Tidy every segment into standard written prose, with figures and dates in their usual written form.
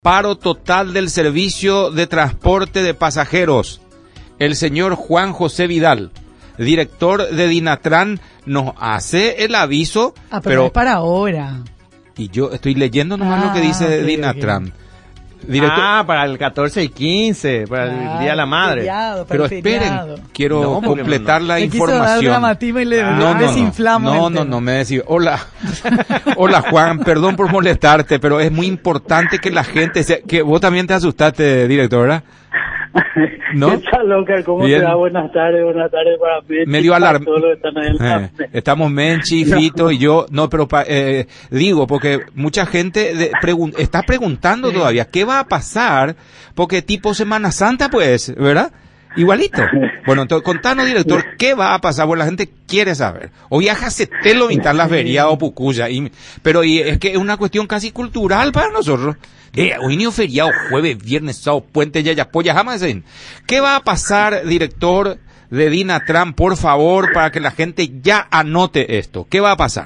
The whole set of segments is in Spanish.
Paro total del servicio de transporte de pasajeros. El señor Juan José Vidal, director de Dinatran, nos hace el aviso. Pero es para ahora. Y yo estoy leyendo nomás lo que dice Dinatran. Director... para el 14 y 15, para el Día de la Madre. Feriado, pero esperen, quiero completar la información. No, me decís, hola, hola Juan, perdón por molestarte, pero es muy importante que la gente, que vos también te asustaste, director, ¿verdad? ¿No? ¿Qué tal, Locar? ¿Cómo te va? Buenas tardes para Menchi. Medio alarmado. Estamos Menchi, Fito y yo. No, pero digo, porque mucha gente está preguntando todavía, ¿qué va a pasar? Porque tipo Semana Santa, pues, ¿verdad? Igualito. Bueno, entonces, contanos, director, ¿qué va a pasar? Bueno, la gente quiere saber. O viaja a Setelo, Vintar Las Verías o Pucuya. Pero es que es una cuestión casi cultural para nosotros. Hoy ni feriado, jueves, viernes, sábado, puente, yayapoya, jamás dicen. ¿Qué va a pasar, director de Dinatran, por favor, para que la gente ya anote esto? ¿Qué va a pasar?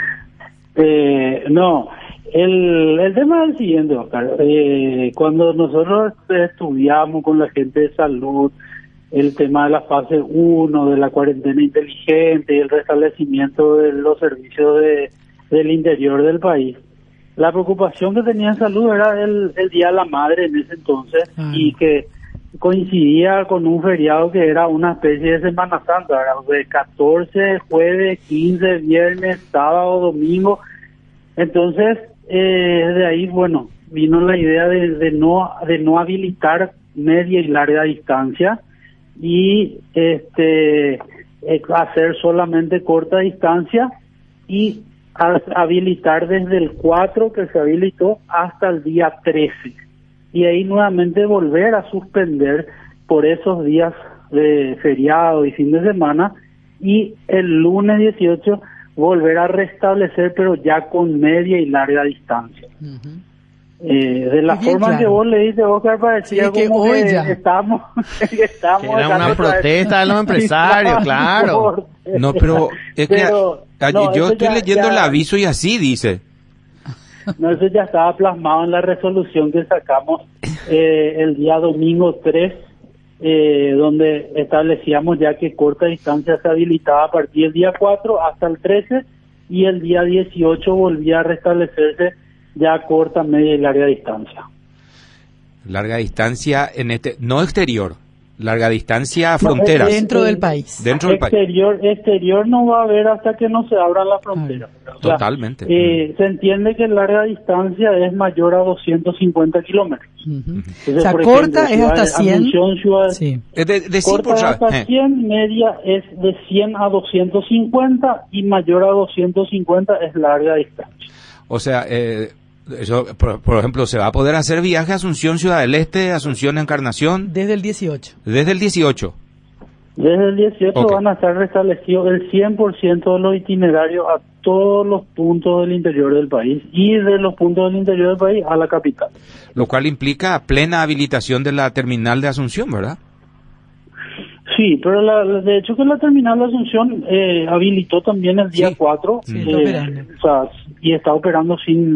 No, el tema es el siguiente, Oscar. Cuando nosotros estudiamos con la gente de salud el tema de la fase 1, de la cuarentena inteligente y el restablecimiento de los servicios del interior del país, la preocupación que tenía en salud era el Día de la Madre en ese entonces, y que coincidía con un feriado que era una especie de Semana Santa, era de 14, jueves, 15, viernes, sábado, domingo. Entonces, de ahí, bueno, vino la idea de no habilitar media y larga distancia y hacer solamente corta distancia y habilitar desde el 4 que se habilitó hasta el día 13 y ahí nuevamente volver a suspender por esos días de feriado y fin de semana y el lunes 18 volver a restablecer pero ya con media y larga distancia. De la forma que vos le dices, Oscar, parecía como que hoy estamos era una protesta de los empresarios, claro. No, pero es que yo estoy leyendo el aviso y así dice. No, eso ya estaba plasmado en la resolución que sacamos el día domingo 3, donde establecíamos ya que corta distancia se habilitaba a partir del día 4 hasta el 13 y el día 18 volvía a restablecerse ya corta, media y larga distancia. Larga distancia no exterior, larga distancia fronteras. Dentro del país. Dentro del exterior no va a haber hasta que no se abran las fronteras. Totalmente. Se entiende que larga distancia es mayor a 250 kilómetros. Entonces, o sea, corta ejemplo, es hasta 100. Sí. Corta es hasta 100, media es de 100 a 250 y mayor a 250 es larga distancia. O sea, eso, por ejemplo, ¿se va a poder hacer viaje a Asunción, Ciudad del Este, Asunción, Encarnación? Desde el 18. Desde el 18. Desde el 18 van a estar restablecidos el 100% de los itinerarios a todos los puntos del interior del país y de los puntos del interior del país a la capital. Lo cual implica plena habilitación de la terminal de Asunción, ¿verdad? Sí, pero de hecho que la terminal de Asunción habilitó también el día 4 y está operando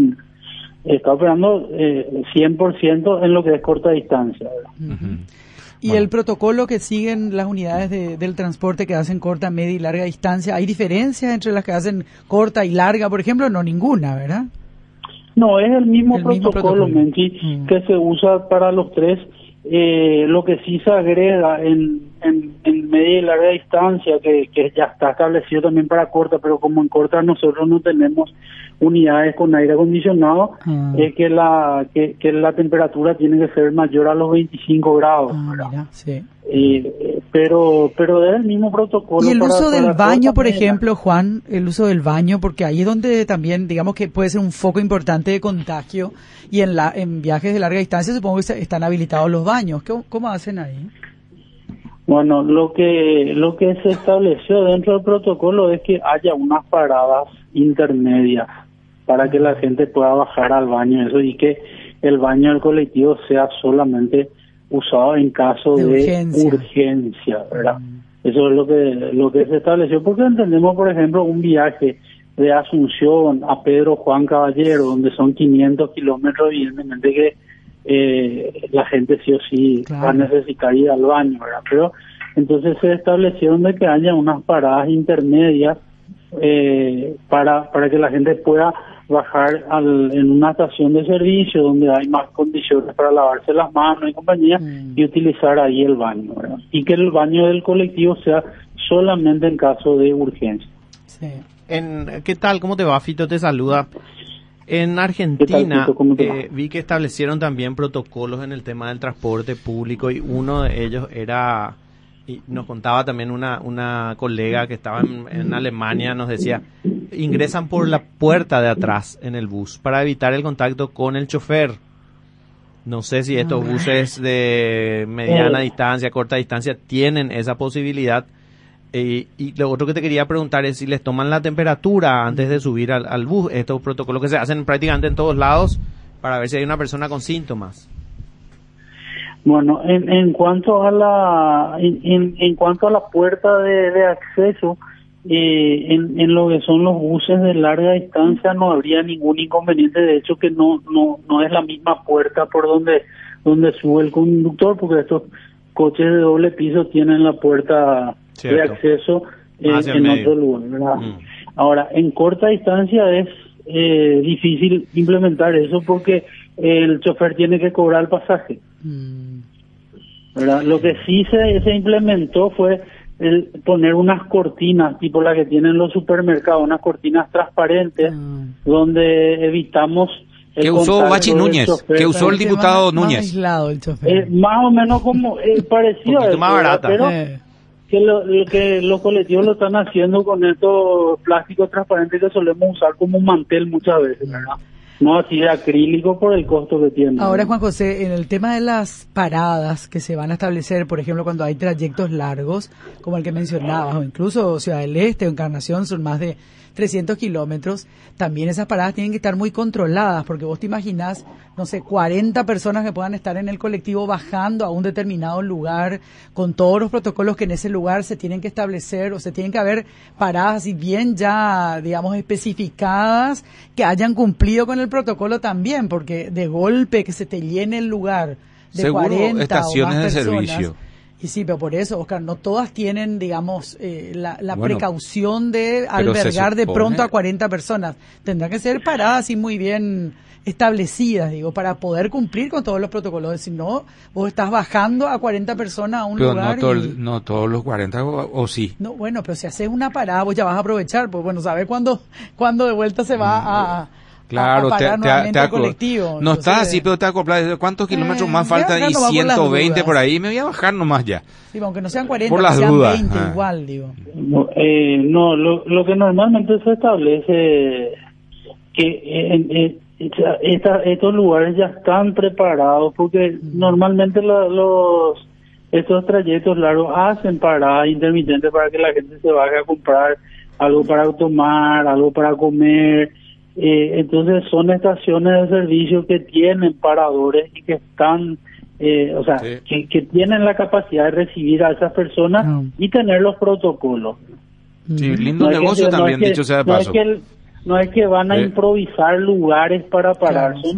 100% en lo que es corta distancia. Y el protocolo que siguen las unidades del transporte que hacen corta, media y larga distancia, ¿hay diferencias entre las que hacen corta y larga, por ejemplo? No, ninguna, ¿verdad? No, es el mismo protocolo. Menchi, que se usa para los tres. Lo que sí se agrega en media y larga distancia, que ya está establecido también para corta, pero como en corta nosotros no tenemos unidades con aire acondicionado, es que la temperatura tiene que ser mayor a los 25 grados. Mira, sí. Pero es el mismo protocolo. Y el uso del baño, por ejemplo, Juan, el uso del baño, porque ahí es donde también, digamos que puede ser un foco importante de contagio, y en viajes de larga distancia supongo que están habilitados los baños. ¿Cómo hacen ahí? Bueno, lo que se estableció dentro del protocolo es que haya unas paradas intermedias para que la gente pueda bajar al baño, eso, y que el baño del colectivo sea solamente usado en caso de urgencia, ¿verdad? Eso es lo que se estableció, porque entendemos, por ejemplo, un viaje de Asunción a Pedro Juan Caballero, donde son 500 kilómetros, evidentemente que la gente sí o sí va a necesitar ir al baño, ¿verdad? Pero entonces se establecieron de que haya unas paradas intermedias para que la gente pueda bajar en una estación de servicio donde hay más condiciones para lavarse las manos y compañía y utilizar ahí el baño, ¿verdad? Y que el baño del colectivo sea solamente en caso de urgencia. Sí. ¿Qué tal? ¿Cómo te va, Fito? Te saluda. En Argentina vi que establecieron también protocolos en el tema del transporte público y uno de ellos era, y nos contaba también una colega que estaba en Alemania, nos decía, ingresan por la puerta de atrás en el bus para evitar el contacto con el chofer. No sé si estos buses de mediana distancia, corta distancia, tienen esa posibilidad. Y lo otro que te quería preguntar es si les toman la temperatura antes de subir al bus, estos protocolos que se hacen prácticamente en todos lados para ver si hay una persona con síntomas. Bueno, en cuanto a la puerta de acceso, en lo que son los buses de larga distancia no habría ningún inconveniente. De hecho, que no es la misma puerta por donde sube el conductor, porque estos coches de doble piso tienen la puerta de acceso en otro lugar, ¿verdad? Ahora, en corta distancia es difícil implementar eso porque el chofer tiene que cobrar el pasaje, ¿verdad? Lo que sí se implementó fue el poner unas cortinas tipo la que tienen los supermercados, unas cortinas transparentes donde evitamos que usó Bachi Núñez, que usó el diputado Núñez. Más aislado el chofer. Más o menos como parecido a eso, más barata. Pero que los colectivos lo están haciendo con estos plásticos transparentes que solemos usar como un mantel muchas veces, ¿verdad? No así de acrílico por el costo que tiene. Ahora, Juan José, en el tema de las paradas que se van a establecer, por ejemplo, cuando hay trayectos largos, como el que mencionabas, o incluso Ciudad del Este o Encarnación, son más de 300 kilómetros, también esas paradas tienen que estar muy controladas, porque vos te imaginás, no sé, 40 personas que puedan estar en el colectivo bajando a un determinado lugar, con todos los protocolos que en ese lugar se tienen que establecer, o se tienen que haber paradas así bien ya, digamos, especificadas, que hayan cumplido con el protocolo también, porque de golpe que se te llene el lugar de seguro 40 estaciones o más de personas, servicio. Y sí, pero por eso, Oscar, no todas tienen, digamos, la precaución de albergar de pronto a 40 personas. Tendrán que ser paradas así muy bien establecidas, digo, para poder cumplir con todos los protocolos. Si no, vos estás bajando a 40 personas a un lugar. Pero no todos los 40, o sí. No, bueno, pero si haces una parada, vos ya vas a aprovechar, pues bueno, ¿sabes cuándo de vuelta se va a parar nuevamente el colectivo? No está así, pero te acoplas. ¿Cuántos kilómetros más faltan? Y 120 por ahí, me voy a bajar nomás ya. Sí, aunque no sean 40, por las sean dudas. 20 igual, digo. No, lo que normalmente se establece que estos lugares ya están preparados, porque normalmente estos trayectos largos hacen paradas intermitentes para que la gente se vaya a comprar algo para tomar, algo para comer. Entonces son estaciones de servicio que tienen paradores y que están, que tienen la capacidad de recibir a esas personas y tener los protocolos. Sí, lindo negocio también, dicho sea de paso. No es que van a improvisar lugares para parar, son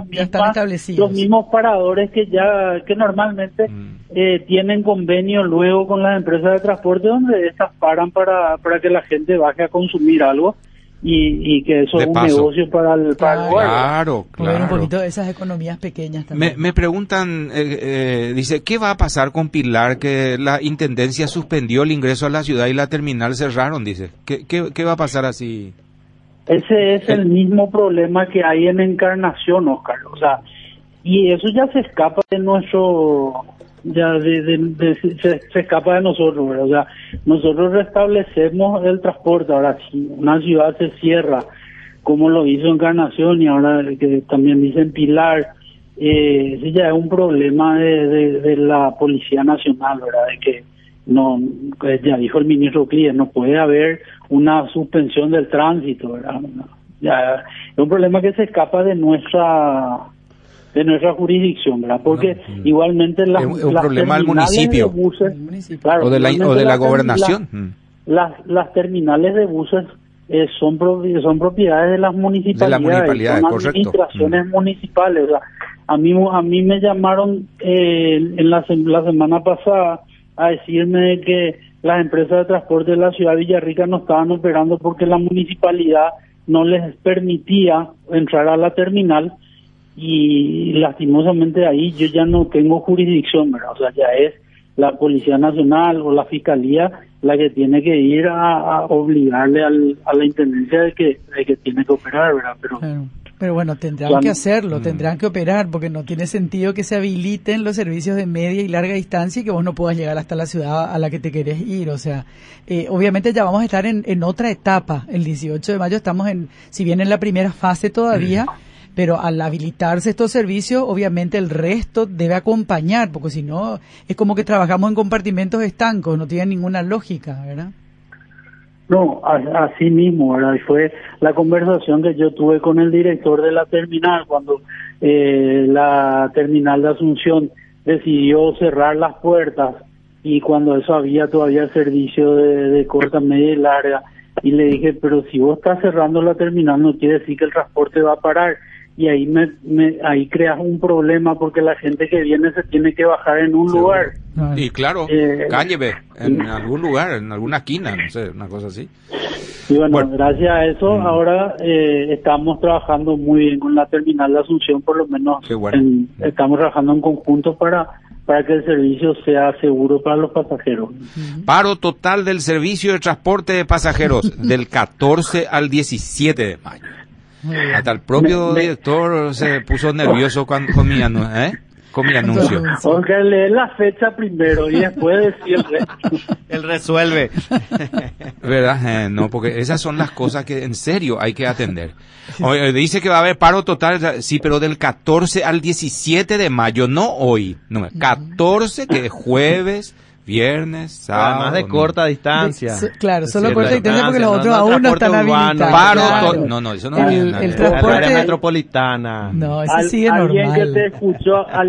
los mismos paradores que normalmente tienen convenio luego con las empresas de transporte, donde estas paran para que la gente baje a consumir algo y que eso es un negocio para el Claro. Un poquito de esas economías pequeñas también. Me preguntan, dice, ¿qué va a pasar con Pilar? Que la Intendencia suspendió el ingreso a la ciudad y la terminal cerraron, dice. ¿Qué va a pasar así? Ese es el mismo problema que hay en Encarnación, Oscar. O sea, y eso ya se escapa de nuestro, se escapa de nosotros, ¿verdad? O sea, nosotros restablecemos el transporte. Ahora, si una ciudad se cierra, como lo hizo Encarnación y ahora que también dicen Pilar, ese ya es un problema de la Policía Nacional, ¿verdad? De que ya dijo el ministro Clíes, no puede haber una suspensión del tránsito, ¿verdad? Ya es un problema que se escapa de nuestra jurisdicción, ¿verdad? Porque igualmente es un problema del municipio de buses, claro, o de la gobernación. Las terminales de buses son propiedades de las municipalidades, son administraciones municipales. O sea, A mí me llamaron en la semana pasada a decirme que las empresas de transporte de la ciudad de Villarrica no estaban operando porque la municipalidad no les permitía entrar a la terminal, y lastimosamente ahí yo ya no tengo jurisdicción, ¿verdad? O sea, ya es la Policía Nacional o la Fiscalía la que tiene que ir a obligarle a la Intendencia de que tiene que operar, ¿verdad? Pero bueno, tendrán que hacerlo, tendrán que operar, porque no tiene sentido que se habiliten los servicios de media y larga distancia y que vos no puedas llegar hasta la ciudad a la que te querés ir. O sea, obviamente ya vamos a estar en otra etapa. El 18 de mayo estamos si bien en la primera fase todavía, pero al habilitarse estos servicios, obviamente el resto debe acompañar, porque si no, es como que trabajamos en compartimentos estancos, no tiene ninguna lógica, ¿verdad? No, así mismo, ¿verdad? Y fue la conversación que yo tuve con el director de la terminal cuando la terminal de Asunción decidió cerrar las puertas, y cuando eso había todavía servicio de corta, media y larga, y le dije, pero si vos estás cerrando la terminal no quiere decir que el transporte va a parar, y ahí ahí creas un problema porque la gente que viene se tiene que bajar en un lugar. Y claro, cálleme en algún lugar, en alguna esquina, no sé, una cosa así. Y bueno, gracias a eso ahora estamos trabajando muy bien con la terminal de Asunción, por lo menos estamos trabajando en conjunto para que el servicio sea seguro para los pasajeros. Paro total del servicio de transporte de pasajeros del 14 al 17 de mayo. Hasta el propio director se puso nervioso con mi anuncio. Porque lee la fecha primero y después decirle. Él resuelve. ¿Verdad? No, porque esas son las cosas que en serio hay que atender. Dice que va a haber paro total, sí, pero del 14 al 17 de mayo, no hoy. No, 14, que es jueves, viernes, sábado. Además de corta distancia. Claro, solo corta distancia porque los otros aún no están habilitados. Paro, no, eso no es el transporte metropolitana. No, eso sigue normal. Alguien que te escuchó a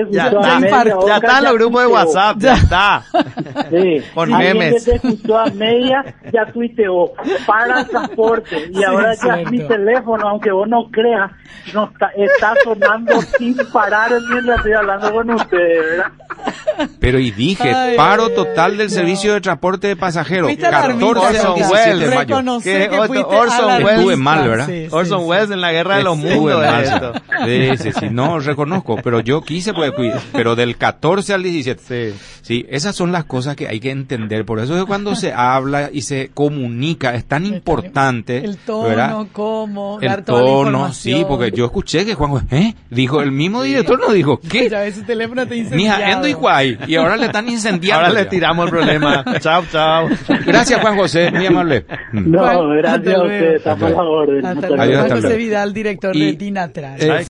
ya está en los grupos de WhatsApp, ya está. Sí. Con alguien memes. Que te escuchó a media ya tuiteó para el transporte, y ahora ya mi teléfono, aunque vos no creas, no está sonando sin parar mientras estoy hablando con ustedes, ¿verdad? Pero y dije, paro total del servicio de transporte de pasajeros, 14 al 17 de mayo. Orson Welles estuve mal, ¿verdad? Orson Welles en la Guerra de los Mundos. Sí, no reconozco, pero yo quise, pero del 14 al 17. Sí, esas son las cosas que hay que entender. Por eso es que cuando se habla y se comunica es tan importante. El tono, ¿verdad? Cómo, el dar toda la información. Sí, porque yo escuché que Juan, dijo, el mismo director nos dijo, ¿qué? Ya ves, su teléfono está incendiado. Mija, endo y ahora le están incendiando. Ahora le tiramos el problema. Chao. Gracias, Juan José, muy amable. No, gracias a usted, estamos a la orden. Adiós, Juan José Vidal, director de Dinatran.